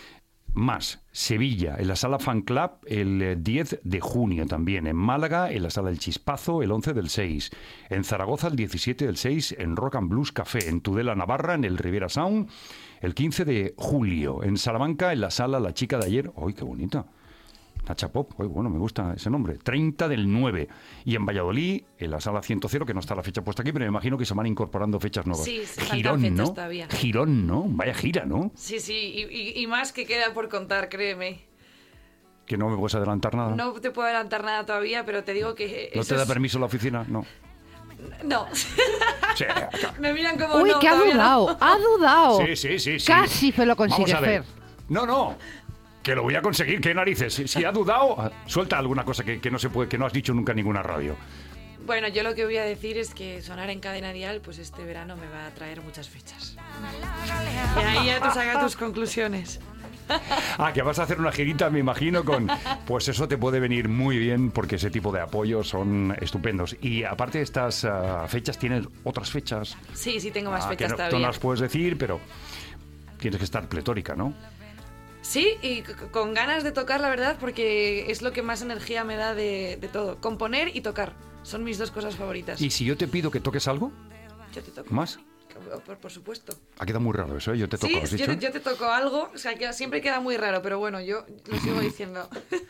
Más, Sevilla, en la Sala Fan Club, el eh, diez de junio también. En Málaga, en la Sala El Chispazo, el once del seis. En Zaragoza, el diecisiete del seis, en Rock and Blues Café. En Tudela, Navarra, en el Riviera Sound, el quince de julio. En Salamanca, en la Sala La Chica de Ayer. ¡Ay, qué bonita! Nacha Pop, uy, bueno, me gusta ese nombre. treinta del nueve. Y en Valladolid, en la Sala ciento cero, que no está la fecha puesta aquí, pero me imagino que se van incorporando fechas nuevas. Sí, sí, faltan Girón, fechas ¿no? todavía. Girón, ¿no? Vaya gira, ¿no? Sí, sí, y, y- y más que queda por contar, créeme. Que no me puedes adelantar nada. No te puedo adelantar nada todavía, pero te digo que... ¿No eso te da es- permiso la oficina? No. No. Sí, acá. Me miran como Uy, no, que ha todavía no. dudado, ha dudado. Sí, sí, sí, sí. Casi se lo consigue, Vamos a ver. Fer. No, no. Que lo voy a conseguir, qué narices. Si, si ha dudado, suelta alguna cosa que, que no se puede, que no has dicho nunca en ninguna radio. Bueno, yo lo que voy a decir es que sonar en cadena dial, pues este verano me va a traer muchas fechas. Y ahí ya tú sacas tus conclusiones. Ah, que vas a hacer una girita, me imagino, con... Pues eso te puede venir muy bien, porque ese tipo de apoyos son estupendos. Y aparte de estas ah, fechas, ¿tienes otras fechas? Sí, sí, tengo más Ah, que fechas no, tú no todavía. las puedes decir, pero tienes que estar pletórica, ¿no? Sí, y c- con ganas de tocar, la verdad, porque es lo que más energía me da de, de todo. Componer y tocar son mis dos cosas favoritas. Y si yo te pido que toques algo, Yo te toco. ¿más? Por, por supuesto. Ha quedado muy raro eso, ¿eh? Yo te toco, Sí, ¿has yo dicho? te, yo te toco algo, o sea, que siempre queda muy raro, pero bueno, yo lo sigo diciendo.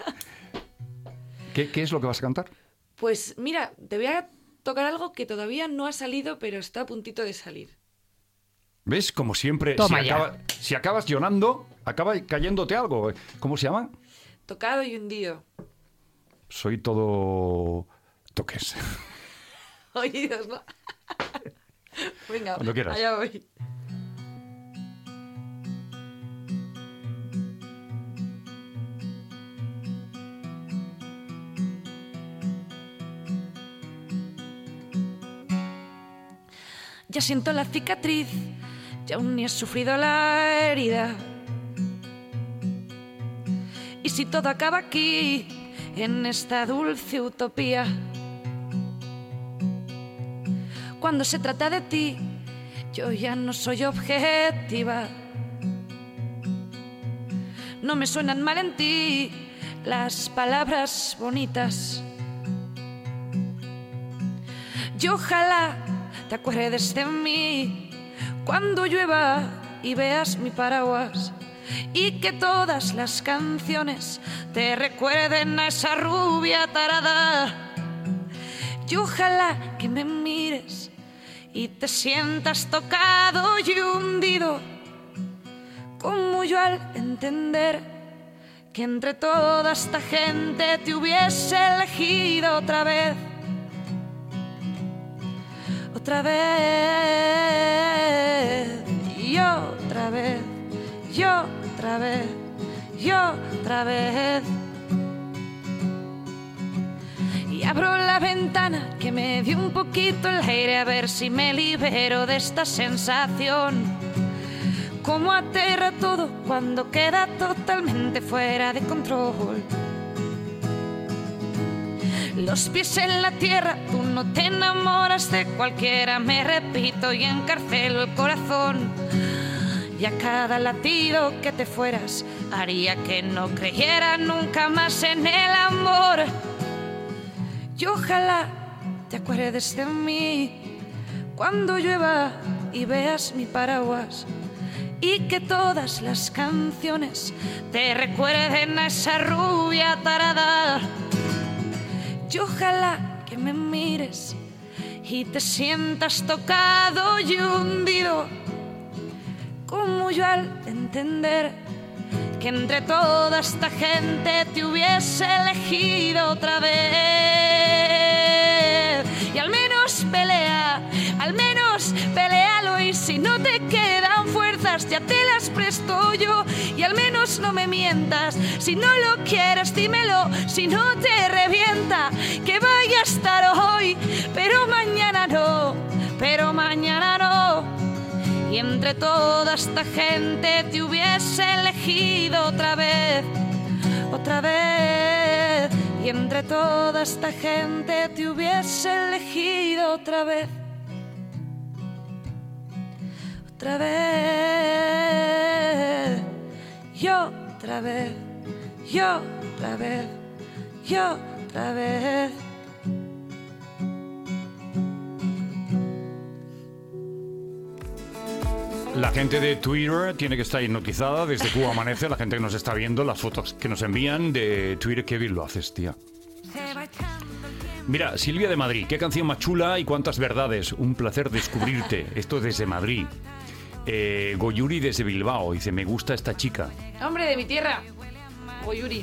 ¿Qué, ¿Qué es lo que vas a cantar? Pues mira, te voy a tocar algo que todavía no ha salido, pero está a puntito de salir. ¿Ves? Como siempre, Toma si, ya. acaba- si acabas llorando, acaba cayéndote algo. ¿Cómo se llama? Tocado y hundido. Soy todo toques. Oídos, ¿no? Venga, Cuando quieras. allá voy. Ya siento la cicatriz, ya aún ni he sufrido la herida. Y si todo acaba aquí, en esta dulce utopía, cuando se trata de ti, yo ya no soy objetiva. No me suenan mal en ti las palabras bonitas. Y ojalá te acuerdes de mí cuando llueva y veas mi paraguas, y que todas las canciones te recuerden a esa rubia tarada. Y ojalá que me mires y te sientas tocado y hundido, como yo al entender que entre toda esta gente te hubiese elegido otra vez. Otra vez, y otra vez, y otra vez, y otra vez. Y abro la ventana que me dio un poquito el aire, a ver si me libero de esta sensación. Cómo aterra todo cuando queda totalmente fuera de control. los pies en la tierra. Tú no te enamoras de cualquiera, me repito, y encarcelo el corazón. Y a cada latido que te fueras haría que no creyera nunca más en el amor. Y ojalá te acuerdes de mí cuando llueva y veas mi paraguas, y que todas las canciones te recuerden a esa rubia tarada. Y ojalá que me mires y te sientas tocado y hundido, como yo al entender que entre toda esta gente te hubiese elegido otra vez. Y al menos pelea, al menos pelealo, y si no te quedan fuerzas ya te las presto yo. Y al menos no me mientas, si no lo quieres dímelo, si no te revienta, que vaya a estar hoy, pero mañana no, pero mañana no. Y entre toda esta gente te hubiese elegido otra vez, otra vez. Y entre toda esta gente te hubiese elegido otra vez, otra vez. Yo otra vez, yo otra vez, yo otra vez. La gente de Twitter tiene que estar hipnotizada desde Cuba Amanece, la gente que nos está viendo, las fotos que nos envían de Twitter. Qué bien lo haces, tía. Mira, Silvia de Madrid, qué canción más chula y cuántas verdades. Un placer descubrirte. Esto desde Madrid. Eh, Goyuri desde Bilbao dice, me gusta esta chica. Hombre, de mi tierra, Goyuri.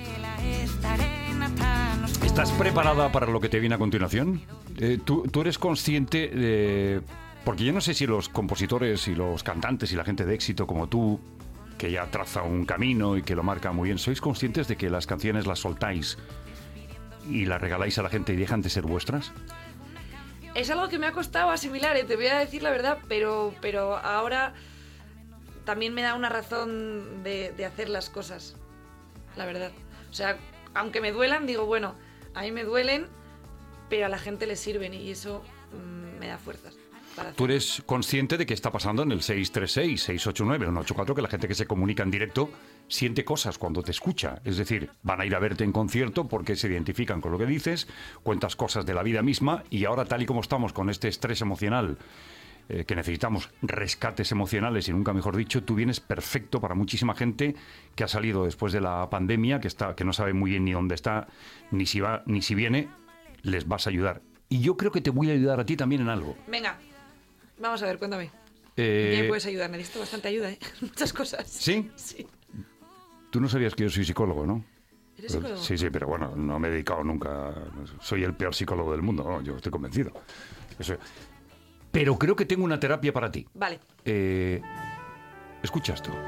¿Estás preparada para lo que te viene a continuación? Eh, ¿tú, ¿Tú eres consciente de...? Porque yo no sé si los compositores y los cantantes y la gente de éxito como tú, que ya traza un camino y que lo marca muy bien, ¿sois conscientes de que las canciones las soltáis y las regaláis a la gente y dejan de ser vuestras? Es algo que me ha costado asimilar, ¿eh? Te voy a decir la verdad, pero, pero ahora también me da una razón de, de hacer las cosas, la verdad. O sea, aunque me duelan, digo, bueno, a mí me duelen, pero a la gente le sirven y eso mmm, me da fuerzas. Tú eres consciente de que está pasando en el seis tres seis, seis ocho nueve, uno ocho cuatro, que la gente que se comunica en directo siente cosas cuando te escucha. Es decir, van a ir a verte en concierto porque se identifican con lo que dices, cuentas cosas de la vida misma, y ahora, tal y como estamos con este estrés emocional, eh, que necesitamos rescates emocionales y nunca mejor dicho, tú vienes perfecto para muchísima gente que ha salido después de la pandemia, que, está, que no sabe muy bien ni dónde está, ni si va, ni si viene. Les vas a ayudar. Y yo creo que te voy a ayudar a ti también en algo. Venga. Vamos a ver, cuéntame. Eh... ¿Qué me puedes ayudar? Necesito bastante ayuda, ¿eh? Muchas cosas. ¿Sí? Sí. Tú no sabías que yo soy psicólogo, ¿no? ¿Eres psicólogo? Sí, sí, pero bueno, no me he dedicado nunca... Soy el peor psicólogo del mundo, ¿no? Yo estoy convencido. Eso... Pero creo que tengo una terapia para ti. Vale. Eh... Escuchas tú.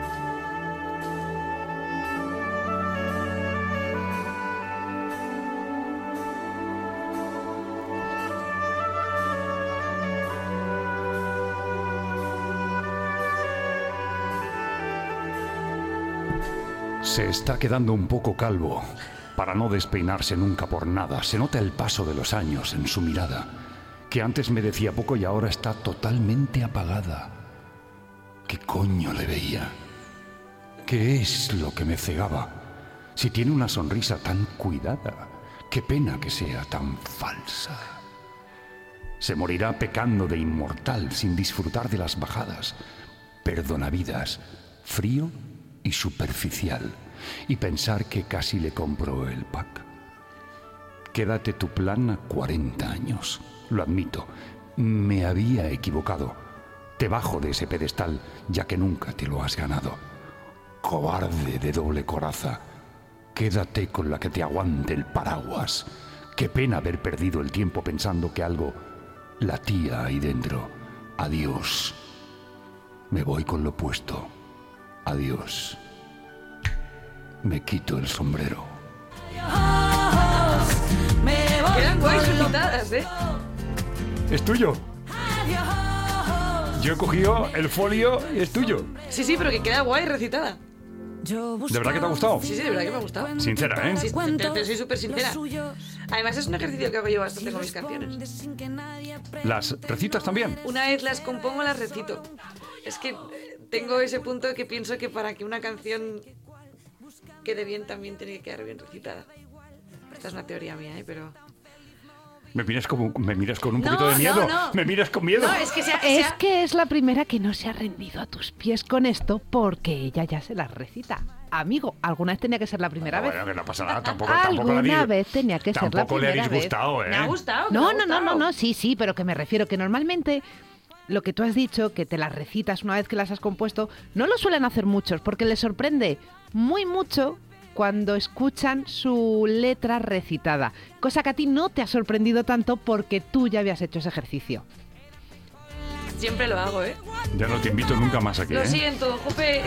Se está quedando un poco calvo, para no despeinarse nunca por nada. Se nota el paso de los años en su mirada, que antes me decía poco y ahora está totalmente apagada. ¿Qué coño le veía? ¿Qué es lo que me cegaba? Si tiene una sonrisa tan cuidada, qué pena que sea tan falsa. Se morirá pecando de inmortal sin disfrutar de las bajadas. Perdonavidas, frío y superficial, y pensar que casi le compró el pack. Quédate tu plan a cuarenta años. Lo admito, me había equivocado. Te bajo de ese pedestal, ya que nunca te lo has ganado. Cobarde de doble coraza, quédate con la que te aguante el paraguas. Qué pena haber perdido el tiempo pensando que algo latía ahí dentro. Adiós. Me voy con lo puesto. Adiós. Me quito el sombrero. Quedan guays recitadas, ¿eh? Es tuyo. Yo he cogido el folio y es tuyo. Sí, sí, pero que queda guay recitada. ¿De verdad que te ha gustado? Sí, sí, de verdad que me ha gustado. Sincera, ¿eh? Sí, te, te soy súper sincera. Además es un ejercicio que hago yo bastante con mis canciones. ¿Las recitas también? Una vez las compongo, las recito. Es que tengo ese punto que pienso que para que una canción quede bien también tiene que quedar bien recitada. Esta es una teoría mía, ¿eh? Pero... Me miras, como, me miras con un No, poquito de miedo. no, no. Me miras con miedo. No, es que sea, Es sea- que es la primera que no se ha rendido a tus pies con esto porque ella ya se las recita. Amigo, alguna vez tenía que ser la primera Bueno, vez. que no pasa nada. Tampoco, tampoco Alguna le ha di- vez tenía que ser la Tampoco le ha primera vez. disgustado, ¿eh? Me ha gustado. me No, ha no, no, no, gustado. no, sí, sí, pero que me refiero que normalmente lo que tú has dicho, que te las recitas una vez que las has compuesto, no lo suelen hacer muchos porque les sorprende muy mucho cuando escuchan su letra recitada, cosa que a ti no te ha sorprendido tanto porque tú ya habías hecho ese ejercicio. Siempre lo hago, ¿eh? Ya no te invito nunca más aquí, Lo ¿eh? siento, Jope.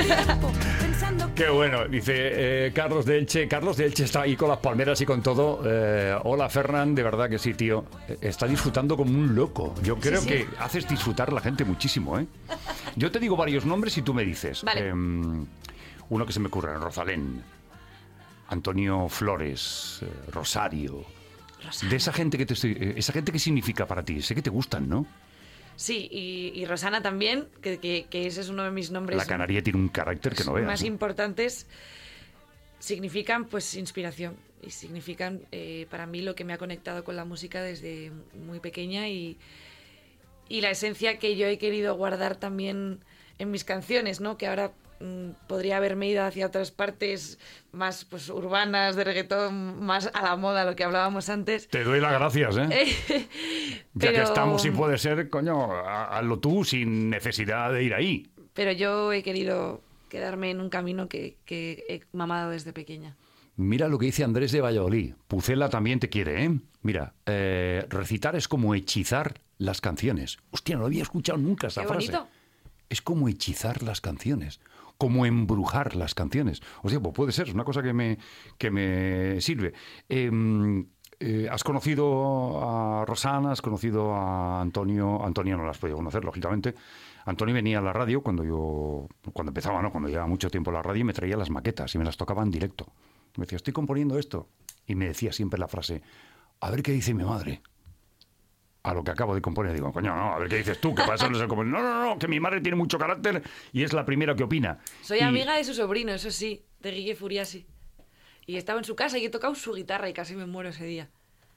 Qué bueno, dice eh, Carlos de Elche. Carlos de Elche está ahí con las palmeras y con todo. Eh, hola, Fernán, de verdad que sí, tío. Eh, Está disfrutando como un loco. Yo creo sí. que haces disfrutar a la gente muchísimo, ¿eh? Yo te digo varios nombres y tú me dices. Vale. Eh, uno que se me ocurre, Rosalén, Antonio Flores, eh, Rosario. De esa gente que te estoy, eh, esa gente que significa para ti. Sé que te gustan, ¿no? Sí, y, y Rosana también, que, que, que ese es uno de mis nombres La Canaria tiene un carácter que no veas. más ¿eh? importantes. Significan, pues, inspiración. Y significan, eh, para mí, lo que me ha conectado con la música desde muy pequeña y, y la esencia que yo he querido guardar también en mis canciones, ¿no? Que ahora mm, podría haberme ido hacia otras partes más, pues, urbanas, de reggaetón, más a la moda, lo que hablábamos antes. Te doy las gracias, ¿eh? Ya que Pero- estamos y puede ser, coño, ha- hazlo tú sin necesidad de ir ahí. Pero yo he querido quedarme en un camino que, que he mamado desde pequeña. Mira lo que dice Andrés de Valladolid. Pucela también te quiere, ¿eh? Mira, eh, recitar es como hechizar las canciones. Hostia, no lo había escuchado nunca esa Qué frase. bonito. Es como hechizar las canciones, como embrujar las canciones. O sea, pues puede ser, es una cosa que me, que me sirve. Eh, eh, ¿Has conocido a Rosana? ¿Has conocido a Antonio? Antonio no la has podido conocer, lógicamente. Antonio venía a la radio cuando yo, cuando empezaba, ¿no? Cuando llevaba mucho tiempo en la radio y me traía las maquetas y me las tocaba en directo. Me decía, estoy componiendo esto. Y me decía siempre la frase, a ver qué dice mi madre. A lo que acabo de componer, digo, coño, no, a ver qué dices tú, que para eso no es el componer. No, no, no, que mi madre tiene mucho carácter y es la primera que opina. Soy Y- amiga de su sobrino, eso sí, de Guille Furiasi. Y estaba en su casa y he tocado su guitarra y casi me muero ese día.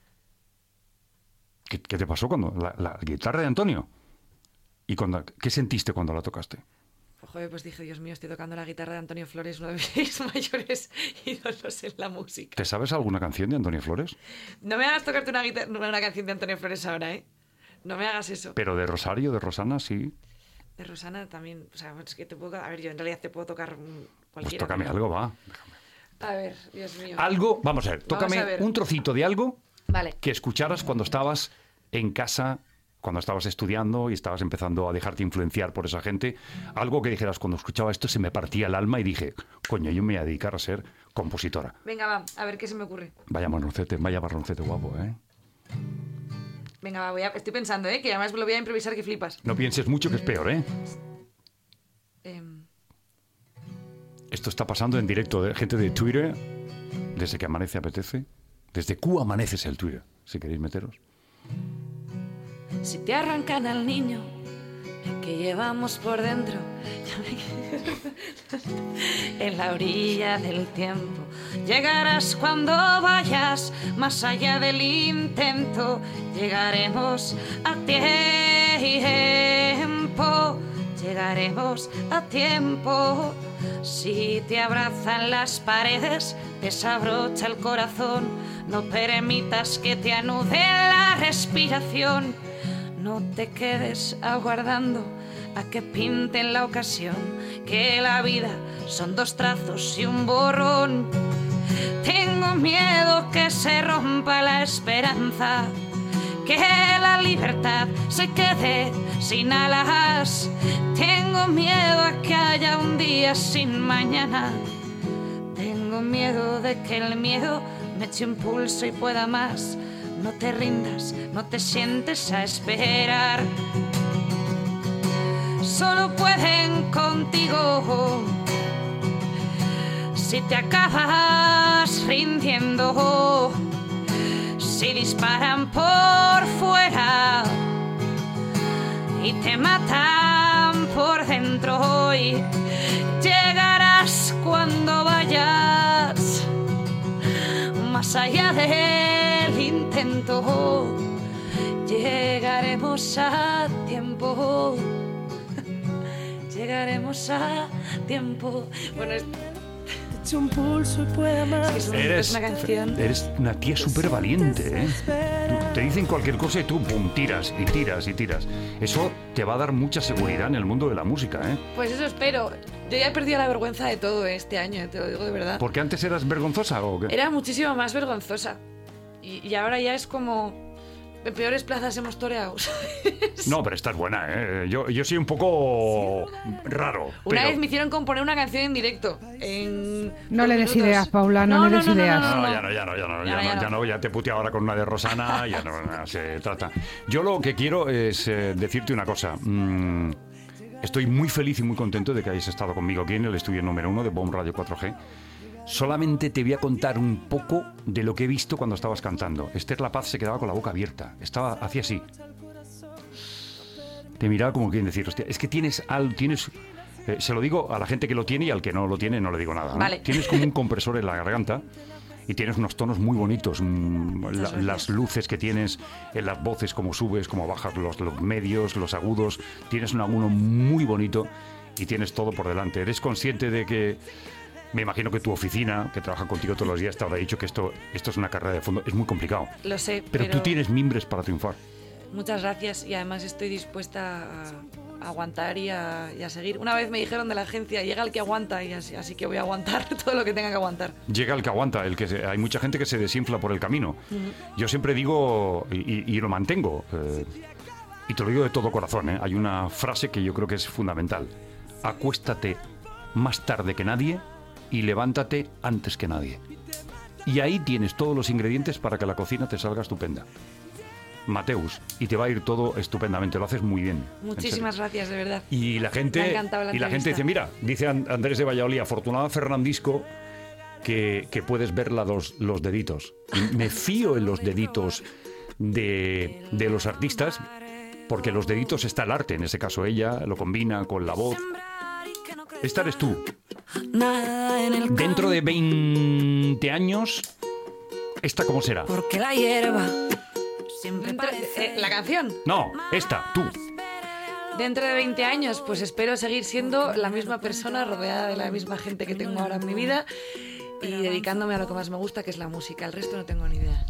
¿Qué, qué te pasó cuando la, la guitarra de Antonio? ¿Y cuando, qué sentiste cuando la tocaste? Joder, pues dije, Dios mío, estoy tocando la guitarra de Antonio Flores, uno de mis mayores ídolos en la música. ¿Te sabes alguna canción de Antonio Flores? No me hagas tocarte una, guitarra, una canción de Antonio Flores ahora, ¿eh? No me hagas eso. Pero de Rosario, de Rosana, sí. De Rosana también, o sea, es que te puedo... A ver, yo en realidad te puedo tocar mm, Pues cualquiera. tócame pero- algo, va. A ver, Dios mío. Algo, vamos a ver, tócame a ver. un trocito de algo Vale. que escucharas cuando estabas en casa, cuando estabas estudiando y estabas empezando a dejarte influenciar por esa gente. Algo que dijeras, cuando escuchaba esto se me partía el alma y dije, coño, yo me voy a dedicar a ser compositora. Venga, va, a ver qué se me ocurre. Vaya marroncete, vaya marroncete guapo, ¿eh? Venga, va, voy a... estoy pensando, ¿eh? Que además lo voy a improvisar que flipas. No pienses mucho que es peor, ¿eh? Em, Esto está pasando en directo de gente de Twitter, desde que amanece apetece. Desde Q amaneces el Twitter, si queréis meteros. Si te arrancan al niño que llevamos por dentro, en la orilla del tiempo, llegarás cuando vayas más allá del intento. Llegaremos a tiempo, llegaremos a tiempo. Si te abrazan las paredes, desabrocha el corazón. No permitas que te anude la respiración. No te quedes aguardando a que pinten la ocasión, que la vida son dos trazos y un borrón. Tengo miedo que se rompa la esperanza, que la libertad se quede sin alas. Tengo miedo a que haya un día sin mañana. Tengo miedo de que el miedo me eche un pulso y pueda más. No te rindas, no te sientes a esperar. Solo pueden contigo Si te acabas rindiendo, si disparan por fuera y te matan por dentro, y llegarás cuando vayas más allá del intento. Llegaremos a tiempo. Llegaremos a tiempo. Bueno, es... un pulso y puede amar. Es, eres, es una canción. Eres una tía súper valiente, ¿eh? Tú, te dicen cualquier cosa y tú, pum, tiras y tiras y tiras. Eso te va a dar mucha seguridad en el mundo de la música, ¿eh? Pues eso espero. Yo ya he perdido la vergüenza de todo este año, te lo digo de verdad. ¿Porque antes eras vergonzosa o qué? Era muchísimo más vergonzosa. Y, y ahora ya es como... En peores plazas hemos toreado, ¿sabes? No, pero estás buena, ¿eh? Yo, yo soy un poco raro. Una pero... vez me hicieron componer una canción en directo. En no le des ideas, Paula, no, no le des no, no, ideas. No, no, ya no, ya no, ya no, ya, ya, no, ya, no. ya no, ya te puteo ahora con una de Rosana, ya no, no se trata. Yo lo que quiero es eh, decirte una cosa. Mm, estoy muy feliz y muy contento de que hayas estado conmigo aquí en el estudio número uno de Bomb Radio cuatro G. Solamente te voy a contar un poco de lo que he visto cuando estabas cantando. Esther La Paz se quedaba con la boca abierta. Estaba, hacía así. Te miraba como quien decir, hostia, es que tienes al, tienes, eh, se lo digo a la gente que lo tiene y al que no lo tiene no le digo nada, ¿no? Vale. Tienes como un compresor en la garganta y tienes unos tonos muy bonitos. Mm, la, las luces que tienes en las voces, como subes, como bajas los, los medios, los agudos. Tienes un agudo muy bonito y tienes todo por delante. Eres consciente de que... Me imagino que tu oficina, que trabaja contigo todos los días, te habrá dicho que esto, esto es una carrera de fondo. Es muy complicado. Lo sé, pero... pero tú tienes mimbres para triunfar. Muchas gracias y además estoy dispuesta a, a aguantar y a, y a seguir. Una vez me dijeron de la agencia, llega el que aguanta, y así, así que voy a aguantar todo lo que tenga que aguantar. Llega el que aguanta. El que se, hay mucha gente que se desinfla por el camino. Uh-huh. Yo siempre digo, y, y lo mantengo, eh, y te lo digo de todo corazón, ¿eh? Hay una frase que yo creo que es fundamental. Acuéstate más tarde que nadie y levántate antes que nadie. Y ahí tienes todos los ingredientes para que la cocina te salga estupenda. Mateus, y te va a ir todo estupendamente, lo haces muy bien. Muchísimas gracias, de verdad. Y la gente, Me ha encantado la y la gente dice, mira, dice Andrés de Valladolid, afortunada Fernandisco, que, que puedes ver los, los deditos. Y me fío en los deditos de, de los artistas, porque los deditos está el arte, en ese caso ella lo combina con la voz. Esta eres tú. Dentro de veinte años, ¿esta cómo será? Porque la hierba siempre Dentro, eh, ¿La canción? No, esta, tú. Dentro de veinte años, pues espero seguir siendo la misma persona, rodeada de la misma gente que tengo ahora en mi vida y dedicándome a lo que más me gusta, que es la música. El resto no tengo ni idea.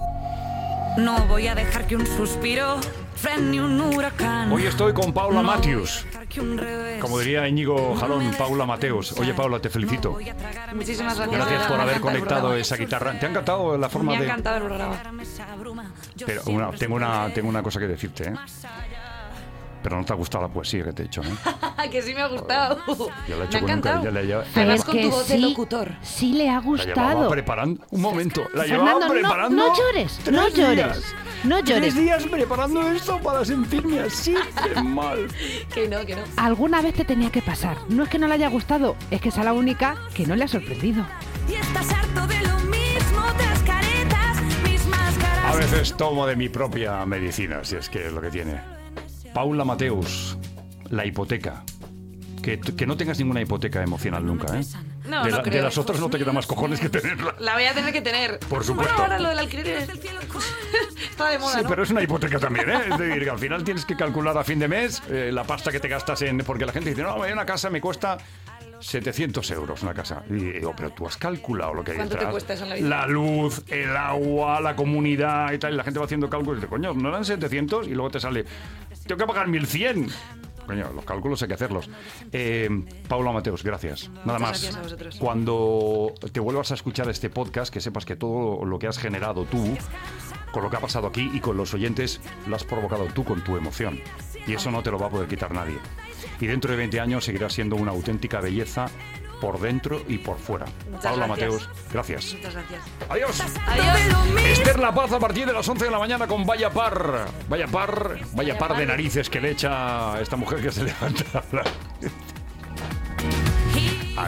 No voy a dejar que un suspiro frene un huracán. Hoy estoy con Paula No Matthews. Revés. Como diría Íñigo Jalón, Paula Mateus. Oye, Paula, te felicito. Muchísimas gracias. Gracias por Me haber encanta el conectado programa. esa guitarra. ¿Te ha encantado la forma Me ha de...? encantado el programa. Pero una, tengo, una, tengo una cosa que decirte, ¿eh? Pero no te ha gustado la poesía que te he hecho, ¿eh? Que sí me ha gustado. Yo la he Me hecho ha con un encantado. ca- ya la lleva- Además Es con que tu voz de sí, locutor. sí le ha La llevaba gustado. preparando... Un momento, la llevaba Fernando, no- preparando... no llores, tres no llores, días. no llores. Tres días preparando esto para sentirme así de mal. Que no, que no. Alguna vez te tenía que pasar. No es que no le haya gustado, es que es la única que no le ha sorprendido. Y estás harto de lo mismo, otras caretas, mis máscaras. A veces tomo de mi propia medicina, si es que es lo que tiene. Paula Mateus, la hipoteca. Que, que no tengas ninguna hipoteca emocional nunca, ¿eh? No, de, no la- de creo. las otras no te queda más cojones que tenerla. La voy a tener que tener. Por supuesto. Bueno, ahora lo del alquiler es- está de moda, Sí, ¿no? pero es una hipoteca también, ¿eh? Es decir, que al final tienes que calcular a fin de mes eh, la pasta que te gastas en... Porque la gente dice, no, una casa me cuesta setecientos euros una casa. Y digo, pero tú has calculado lo que hay ¿Cuánto te detrás. cuesta eso en la vida? La luz, el agua, la comunidad y tal. Y la gente va haciendo cálculos y dice, coño, no eran setecientos y luego te sale, tengo que pagar mil cien. Coño, los cálculos hay que hacerlos. Eh, Paula Mateus, gracias. Nada Muchas más. gracias a vosotros. Cuando te vuelvas a escuchar este podcast, que sepas que todo lo que has generado tú, con lo que ha pasado aquí y con los oyentes, lo has provocado tú con tu emoción. Y eso no te lo va a poder quitar nadie. Y dentro de veinte años seguirás siendo una auténtica belleza por dentro y por fuera. Muchas Paula gracias. Mateus, gracias. Muchas gracias. Adiós. Adiós. Esther La Paz a partir de las once de la mañana con Vaya Par. Vaya Par, vaya par de narices que le echa a esta mujer que se levanta. a hablar.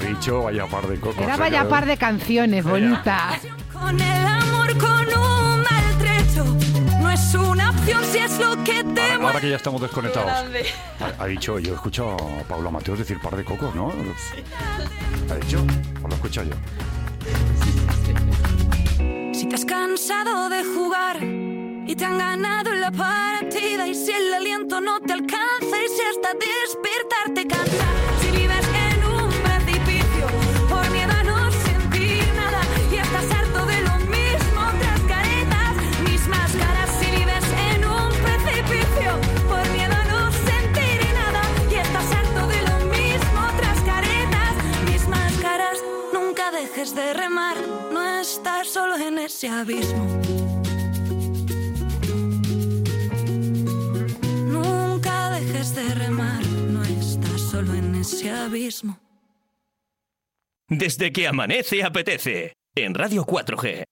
dicho vaya par de cocos. Era ¿eh? vaya par de canciones bonitas. Con el amor, con un maltrecho. No es una opción si es lo que te Ahora, mueve. ahora que ya estamos desconectados. Grande. Ha, ha dicho, yo he escuchado a Paula Mateos decir par de cocos, ¿no? Sí. ¿Ha dicho? ¿O lo he escuchado yo? Si te has cansado de jugar y te han ganado la partida, y si el aliento no te alcanza, y si hasta despertarte cansa, si vives en un precipicio por miedo a no sentir nada y estás harto de lo mismo, otras caretas, mismas caras. Si vives en un precipicio por miedo a no sentir nada y estás harto de lo mismo, otras caretas, mismas caras. Nunca dejes de remar, no estás solo en ese abismo. Nunca dejes de remar, no estás solo en ese abismo. Desde que amanece apetece, en Radio cuatro G.